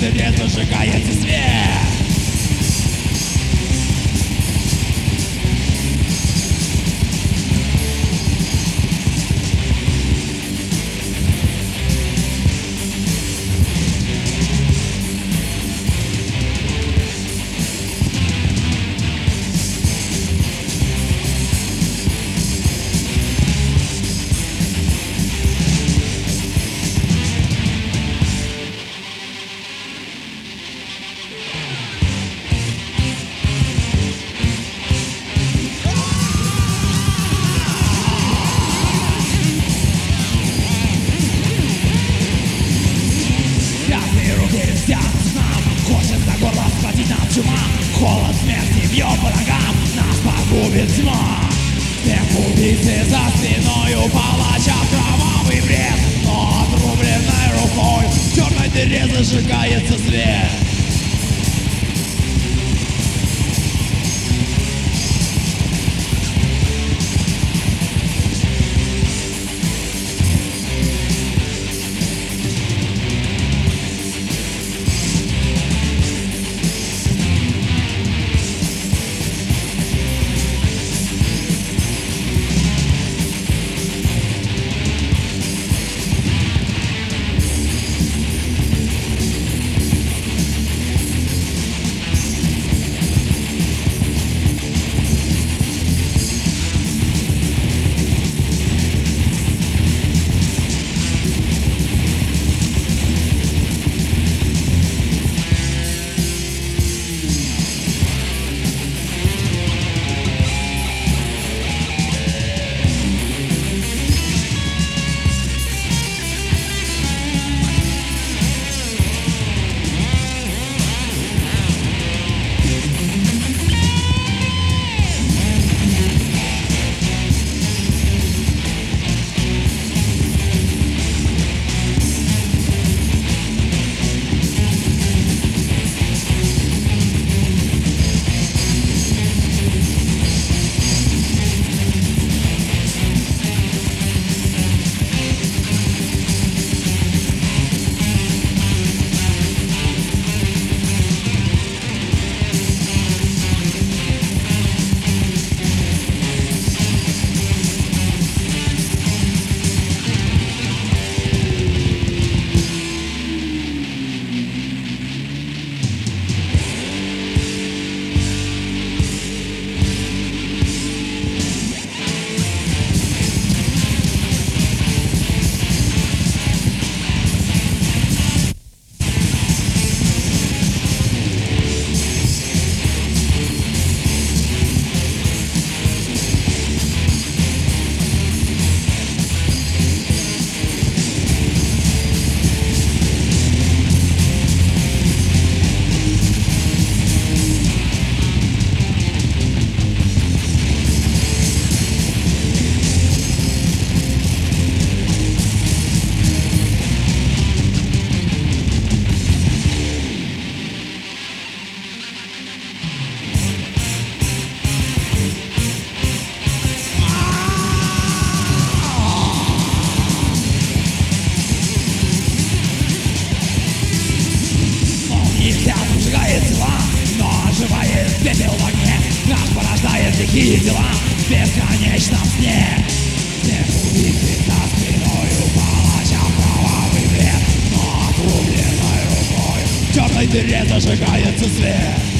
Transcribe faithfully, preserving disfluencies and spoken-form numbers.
дыре зажигается свет. Хочет на горло схватить нам чума. Холод смерти бьет по ногам, нас погубит тьма. Темп убийцы за спиною палача, кровавый бред. Но отрубленной рукой в черной дыре зажигается свет. Пепел в огне, нас порождает лихие дела в бесконечном сне. Темп убийцы за спиною палача, кровавый бред. Но отрубленной рукой в черной дыре зажигается свет.